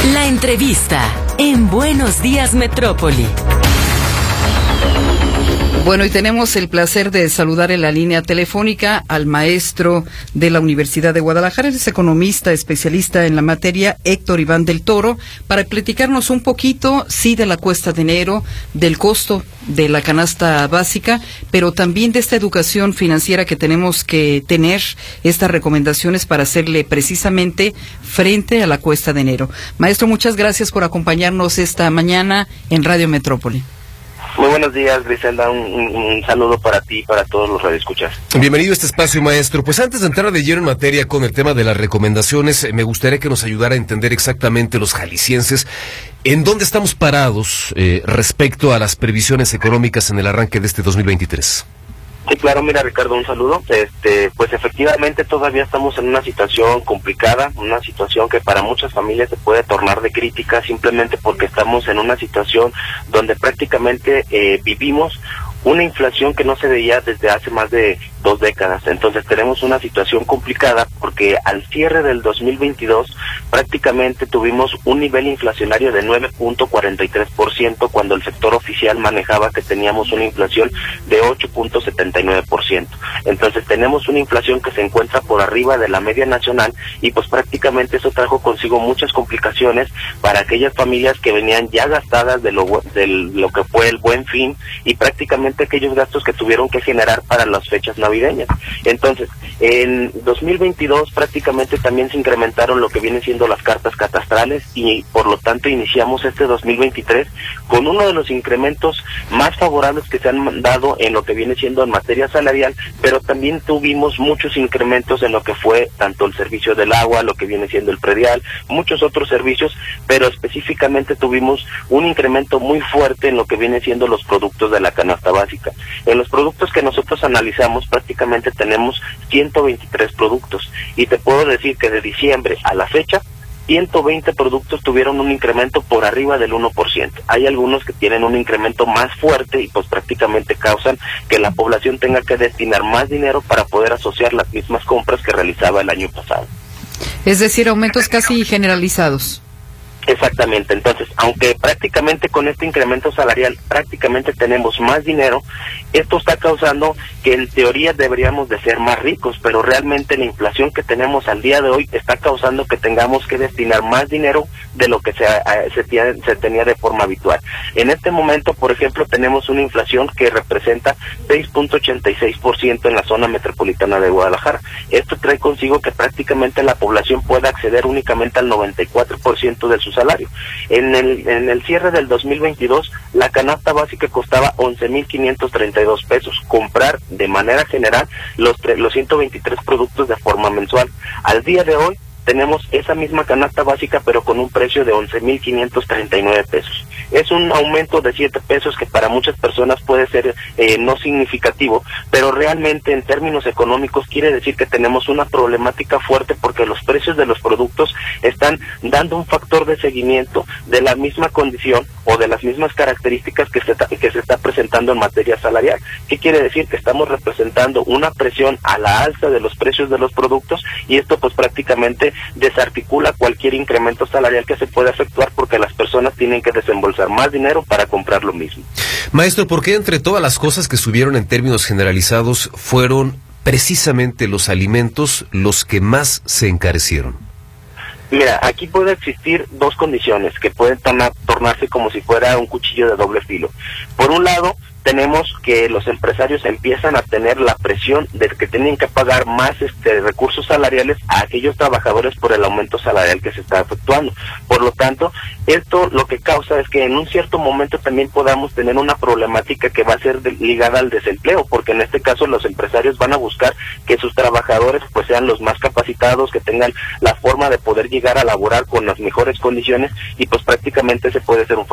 La entrevista en Buenos Días Metrópoli. Bueno, y tenemos el placer de saludar en la línea telefónica al maestro de la Universidad de Guadalajara, es economista, especialista en la materia, Héctor Iván del Toro, para platicarnos un poquito, sí, de la cuesta de enero, del costo de la canasta básica, pero también de esta educación financiera que tenemos que tener, estas recomendaciones para hacerle precisamente frente a la cuesta de enero. Maestro, muchas gracias por acompañarnos esta mañana en Radio Metrópoli. Muy buenos días, Griselda, un saludo para ti y para todos los radioescuchas. Bienvenido a este espacio, maestro. Pues antes de entrar de lleno en materia con el tema de las recomendaciones, me gustaría que nos ayudara a entender exactamente los jaliscienses en dónde estamos parados respecto a las previsiones económicas en el arranque de este 2023. Sí, claro, mira, Ricardo, un saludo. Pues efectivamente todavía estamos en una situación complicada, una situación que para muchas familias se puede tornar de crítica simplemente porque estamos en una situación donde prácticamente vivimos una inflación que no se veía desde hace más de 2 décadas. Entonces tenemos una situación complicada porque al cierre del 2022 prácticamente tuvimos un nivel inflacionario de 9.43% cuando el sector oficial manejaba que teníamos una inflación de 8.79%. Entonces tenemos una inflación que se encuentra por arriba de la media nacional y pues prácticamente eso trajo consigo muchas complicaciones para aquellas familias que venían ya gastadas de lo que fue el Buen Fin y prácticamente aquellos gastos que tuvieron que generar para las fechas navideñas. Entonces, en 2022 prácticamente también se incrementaron lo que vienen siendo las cartas catastrales y por lo tanto iniciamos este 2023 con uno de los incrementos más favorables que se han dado en lo que viene siendo en materia salarial, pero también tuvimos muchos incrementos en lo que fue tanto el servicio del agua, lo que viene siendo el predial, muchos otros servicios, pero específicamente tuvimos un incremento muy fuerte en lo que viene siendo los productos de la canasta básica. En los productos que nosotros analizamos prácticamente tenemos 123 productos y te puedo decir que de diciembre a la fecha 120 productos tuvieron un incremento por arriba del 1%. Hay algunos que tienen un incremento más fuerte y pues prácticamente causan que la población tenga que destinar más dinero para poder asociar las mismas compras que realizaba el año pasado. Es decir, aumentos casi generalizados. Exactamente, entonces, aunque prácticamente con este incremento salarial prácticamente tenemos más dinero, esto está causando que en teoría deberíamos de ser más ricos, pero realmente la inflación que tenemos al día de hoy está causando que tengamos que destinar más dinero de lo que se tenía de forma habitual. En este momento, por ejemplo, tenemos una inflación que representa 6.86% en la zona metropolitana de Guadalajara. Esto trae consigo que prácticamente la población pueda acceder únicamente al 94% de su salario. En el cierre del 2022, la canasta básica costaba 11.532 pesos. Comprar de manera general los 123 productos de forma mensual. Al día de hoy, tenemos esa misma canasta básica pero con un precio de 11.539 pesos. Es un aumento de 7 pesos que para muchas personas puede ser no significativo, pero realmente en términos económicos quiere decir que tenemos una problemática fuerte porque los precios de los productos están dando un factor de seguimiento de la misma condición o de las mismas características que se está presentando en materia salarial. ¿Qué quiere decir? Que estamos representando una presión a la alza de los precios de los productos y esto pues prácticamente desarticula cualquier incremento salarial que se pueda efectuar porque las personas tienen que desembolsar más dinero para comprar lo mismo. Maestro, ¿por qué entre todas las cosas que subieron en términos generalizados fueron precisamente los alimentos los que más se encarecieron? Mira, aquí puede existir dos condiciones que pueden tornarse como si fuera un cuchillo de doble filo. Por un lado, tenemos que los empresarios empiezan a tener la presión de que tienen que pagar más recursos salariales a aquellos trabajadores por el aumento salarial que se está efectuando. Por lo tanto, esto lo que causa es que en un cierto momento también podamos tener una problemática que va a ser ligada al desempleo, porque en este caso los empresarios van a buscar que sus trabajadores pues sean los más capacitados, que tengan la forma de poder llegar a laborar con las mejores condiciones y pues prácticamente ese puede ser un factor.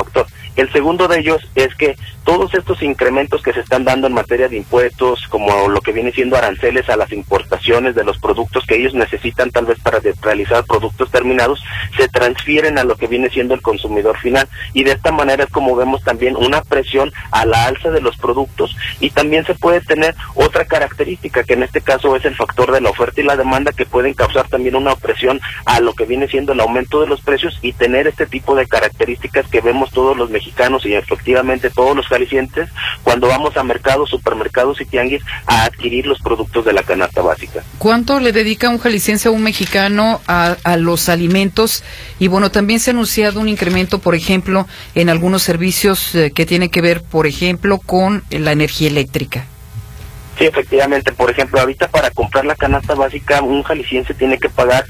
El segundo de ellos es que todos estos incrementos que se están dando en materia de impuestos, como lo que viene siendo aranceles a las importaciones de los productos que ellos necesitan tal vez para realizar productos terminados, se transfieren a lo que viene siendo el consumidor final, y de esta manera es como vemos también una presión a la alza de los productos. Y también se puede tener otra característica, que en este caso es el factor de la oferta y la demanda, que pueden causar también una presión a lo que viene siendo el aumento de los precios, y tener este tipo de características que vemos todos los mexicanos y efectivamente todos los jaliscienses cuando vamos a mercados, supermercados y tianguis a adquirir los productos de la canasta básica. ¿Cuánto le dedica un jalisciense o un mexicano a los alimentos? Y bueno, también se ha anunciado un incremento, por ejemplo, en algunos servicios que tienen que ver, por ejemplo, con la energía eléctrica. Sí, efectivamente. Por ejemplo, ahorita para comprar la canasta básica, un jalisciense tiene que pagar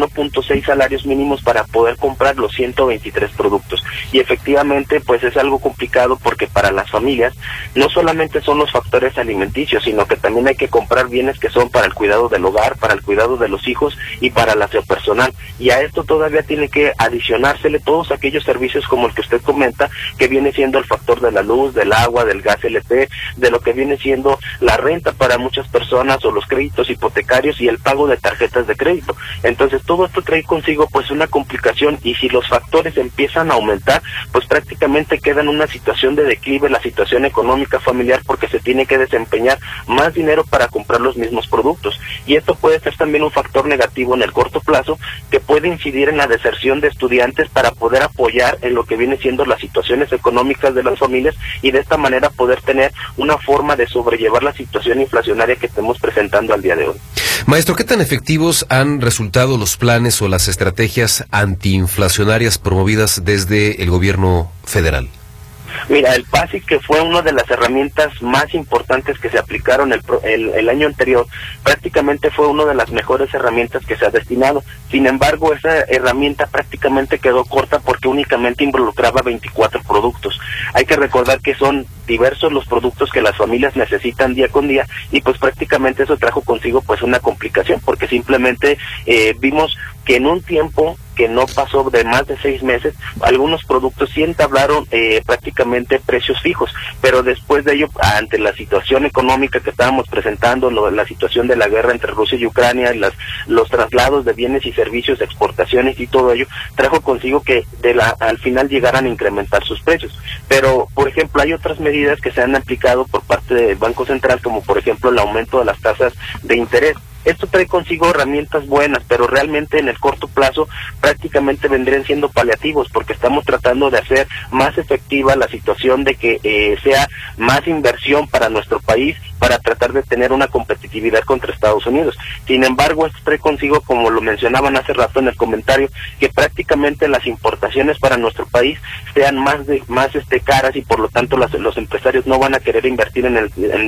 1.6 salarios mínimos para poder comprar los 123 productos. Y efectivamente, pues es algo complicado, porque para las familias no solamente son los factores alimenticios, sino que también hay que comprar bienes que son para el cuidado del hogar, para el cuidado de los hijos y para el aseo personal. Y a esto todavía tiene que adicionársele todos aquellos servicios como el que usted comenta, que viene siendo el factor de la luz, del agua, del gas LP, de lo que viene siendo la renta para muchas personas, o los créditos hipotecarios y el pago de tarjetas de crédito. Entonces todo esto trae consigo pues una complicación, y si los factores empiezan a aumentar, pues prácticamente queda en una situación de declive la situación económica familiar, porque se tiene que desempeñar más dinero para comprar los mismos productos, y esto puede ser también un factor negativo en el corto plazo, que puede incidir en la deserción de estudiantes para poder apoyar en lo que viene siendo las situaciones económicas de las familias, y de esta manera poder tener una forma de sobrellevar la situación inflacionaria que estamos presentando al día de hoy. Maestro, ¿qué tan efectivos han resultado los planes o las estrategias antiinflacionarias promovidas desde el gobierno federal? Mira, el PASIC, que fue una de las herramientas más importantes que se aplicaron el año anterior, prácticamente fue una de las mejores herramientas que se ha destinado. Sin embargo, esa herramienta prácticamente quedó corta, porque únicamente involucraba 24 productos. Hay que recordar que son diversos los productos que las familias necesitan día con día, y pues prácticamente eso trajo consigo pues una complicación, porque simplemente vimos que en un tiempo que no pasó de más de 6 meses, algunos productos sí entablaron prácticamente precios fijos, pero después de ello, ante la situación económica que estábamos presentando, la situación de la guerra entre Rusia y Ucrania, los traslados de bienes y servicios, exportaciones y todo ello, trajo consigo que al final llegaran a incrementar sus precios. Pero, por ejemplo, hay otras medidas que se han aplicado por parte del Banco Central, como por ejemplo el aumento de las tasas de interés. Esto trae consigo herramientas buenas, pero realmente en el corto plazo prácticamente vendrían siendo paliativos, porque estamos tratando de hacer más efectiva la situación de que sea más inversión para nuestro país, para tratar de tener una competitividad contra Estados Unidos. Sin embargo, esto trae consigo, como lo mencionaban hace rato en el comentario, que prácticamente las importaciones para nuestro país sean más caras, y por lo tanto los empresarios no van a querer invertir en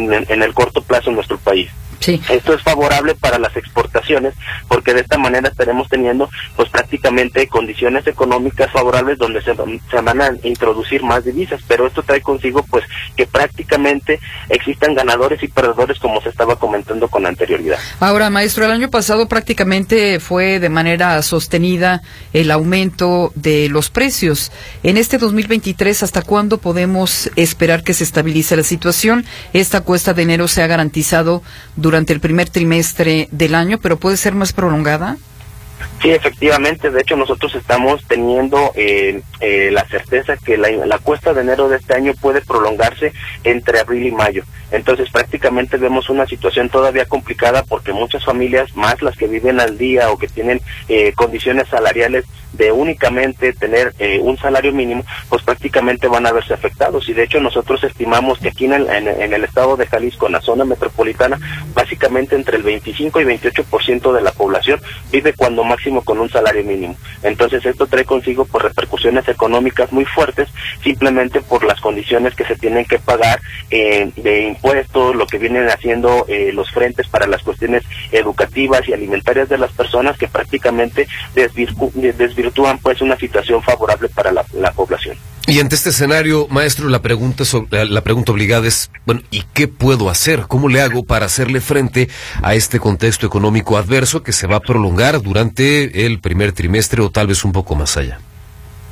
el corto plazo en nuestro país. Sí. Esto es favorable para las exportaciones, porque de esta manera estaremos teniendo pues prácticamente condiciones económicas favorables, donde se van a introducir más divisas, pero esto trae consigo pues que prácticamente existan ganadores y perdedores, como se estaba comentando con anterioridad. Ahora, maestro, el año pasado prácticamente fue de manera sostenida el aumento de los precios. En este 2023, ¿hasta cuándo podemos esperar que se estabilice la situación? Esta cuesta de enero se ha garantizado durante el primer trimestre del año, pero ¿puede ser más prolongada? Sí, efectivamente. De hecho, nosotros estamos teniendo la certeza que la cuesta de enero de este año puede prolongarse entre abril y mayo. Entonces, prácticamente vemos una situación todavía complicada, porque muchas familias, más las que viven al día o que tienen condiciones salariales de únicamente tener un salario mínimo, pues prácticamente van a verse afectados. Y de hecho, nosotros estimamos que aquí en el estado de Jalisco, en la zona metropolitana, básicamente entre el 25 y 28% de la población vive cuando máximo con un salario mínimo. Entonces esto trae consigo pues repercusiones económicas muy fuertes, simplemente por las condiciones que se tienen que pagar de impuestos, lo que vienen haciendo los frentes para las cuestiones educativas y alimentarias de las personas, que prácticamente desvirtúan pues una situación favorable para la población. Y ante este escenario, maestro, la pregunta obligada es, bueno, ¿y qué puedo hacer? ¿Cómo le hago para hacerle frente a este contexto económico adverso que se va a prolongar durante el primer trimestre o tal vez un poco más allá?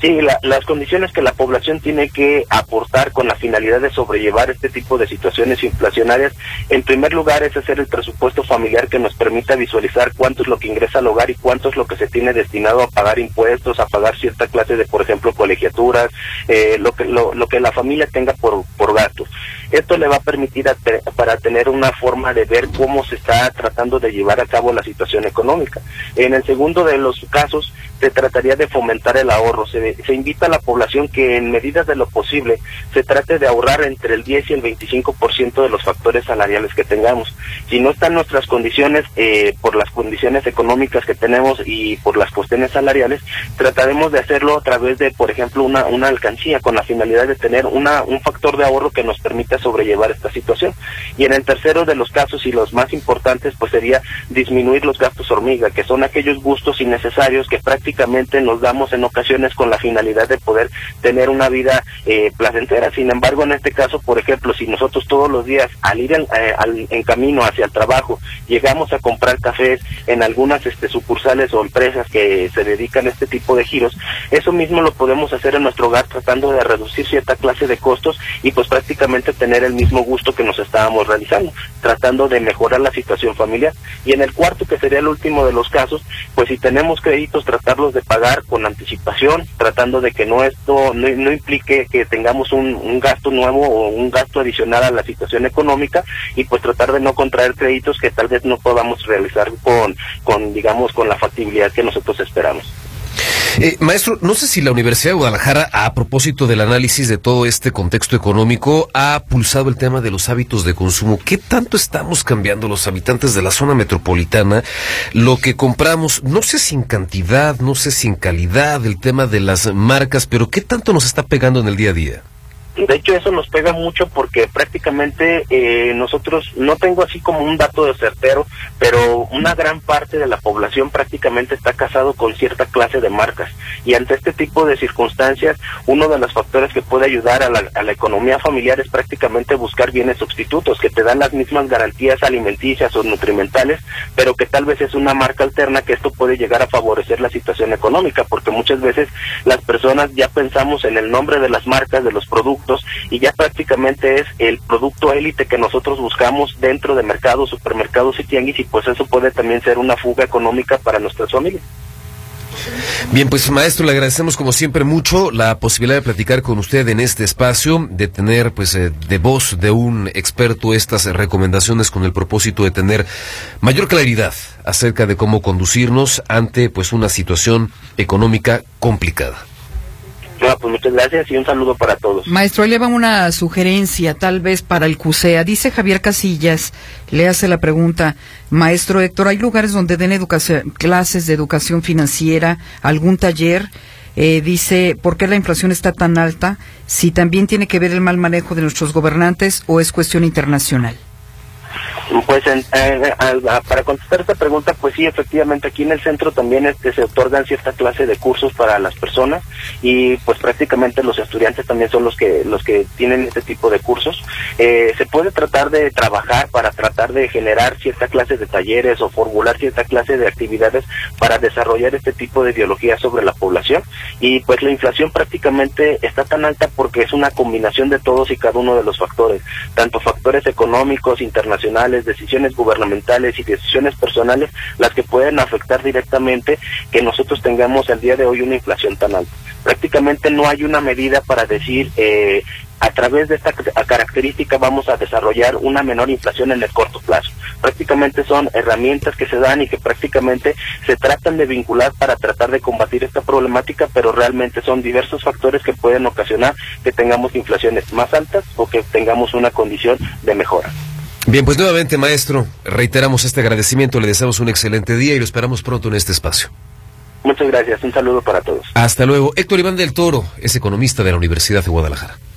Sí, las condiciones que la población tiene que aportar con la finalidad de sobrellevar este tipo de situaciones inflacionarias, en primer lugar es hacer el presupuesto familiar que nos permita visualizar cuánto es lo que ingresa al hogar y cuánto es lo que se tiene destinado a pagar impuestos, a pagar cierta clase de, por ejemplo, colegiaturas, lo que la familia tenga por gastos. Esto le va a permitir para tener una forma de ver cómo se está tratando de llevar a cabo la situación económica. En el segundo de los casos, se trataría de fomentar el ahorro. Se invita a la población que en medidas de lo posible se trate de ahorrar entre el 10 y el 25% de los factores salariales que tengamos. Si no están nuestras condiciones, por las condiciones económicas que tenemos y por las cuestiones salariales, trataremos de hacerlo a través de, por ejemplo, una alcancía con la finalidad de tener un factor de ahorro que nos permita sobrellevar esta situación. Y en el tercero de los casos y los más importantes, pues sería disminuir los gastos hormiga, que son aquellos gustos innecesarios que prácticamente nos damos en ocasiones con la finalidad de poder tener una vida placentera. Sin embargo, en este caso, por ejemplo, si nosotros todos los días al ir en camino hacia el trabajo llegamos a comprar cafés en algunas sucursales o empresas que se dedican a este tipo de giros, eso mismo lo podemos hacer en nuestro hogar tratando de reducir cierta clase de costos y pues prácticamente tener el mismo gusto que nos estábamos realizando, tratando de mejorar la situación familiar. Y en el cuarto, que sería el último de los casos, pues si tenemos créditos, tratarlos de pagar con anticipación, tratando de que no implique que tengamos un gasto nuevo o un gasto adicional a la situación económica, y pues tratar de no contraer créditos que tal vez no podamos realizar con la factibilidad que nosotros esperamos. Maestro, no sé si la Universidad de Guadalajara, a propósito del análisis de todo este contexto económico, ha pulsado el tema de los hábitos de consumo. ¿Qué tanto estamos cambiando los habitantes de la zona metropolitana lo que compramos? No sé si en cantidad, no sé si en calidad, el tema de las marcas, pero ¿qué tanto nos está pegando en el día a día? De hecho, eso nos pega mucho porque prácticamente nosotros, no tengo así como un dato de certero, pero una gran parte de la población prácticamente está casado con cierta clase de marcas. Y ante este tipo de circunstancias, uno de los factores que puede ayudar a la economía familiar es prácticamente buscar bienes sustitutos que te dan las mismas garantías alimenticias o nutrimentales, pero que tal vez es una marca alterna, que esto puede llegar a favorecer la situación económica, porque muchas veces las personas ya pensamos en el nombre de las marcas, de los productos, y ya prácticamente es el producto élite que nosotros buscamos dentro de mercados, supermercados y tianguis, y pues eso puede también ser una fuga económica para nuestras familias. Bien, pues maestro, le agradecemos como siempre mucho la posibilidad de platicar con usted en este espacio, de tener pues de voz de un experto estas recomendaciones con el propósito de tener mayor claridad acerca de cómo conducirnos ante pues una situación económica complicada. No, pues muchas gracias y un saludo para todos. Maestro, ahí le va una sugerencia, tal vez para el CUSEA. Dice Javier Casillas, le hace la pregunta, maestro Héctor, ¿hay lugares donde den clases de educación financiera, algún taller? Dice, ¿por qué la inflación está tan alta? Si también tiene que ver el mal manejo de nuestros gobernantes o es cuestión internacional. Pues para contestar esta pregunta, pues sí, efectivamente aquí en el centro también se otorgan cierta clase de cursos para las personas, y pues prácticamente los estudiantes también son los que tienen este tipo de cursos. Se puede tratar de trabajar para tratar de generar cierta clase de talleres o formular cierta clase de actividades para desarrollar este tipo de ideología sobre la población, y pues la inflación prácticamente está tan alta porque es una combinación de todos y cada uno de los factores, tanto factores económicos, internacionales, decisiones gubernamentales y decisiones personales, las que pueden afectar directamente que nosotros tengamos el día de hoy una inflación tan alta. Prácticamente no hay una medida para decir a través de esta característica vamos a desarrollar una menor inflación en el corto plazo. Prácticamente son herramientas que se dan y que prácticamente se tratan de vincular para tratar de combatir esta problemática, pero realmente son diversos factores que pueden ocasionar que tengamos inflaciones más altas o que tengamos una condición de mejora. Bien, pues nuevamente, maestro, reiteramos este agradecimiento, le deseamos un excelente día y lo esperamos pronto en este espacio. Muchas gracias, un saludo para todos. Hasta luego. Héctor Iván del Toro es economista de la Universidad de Guadalajara.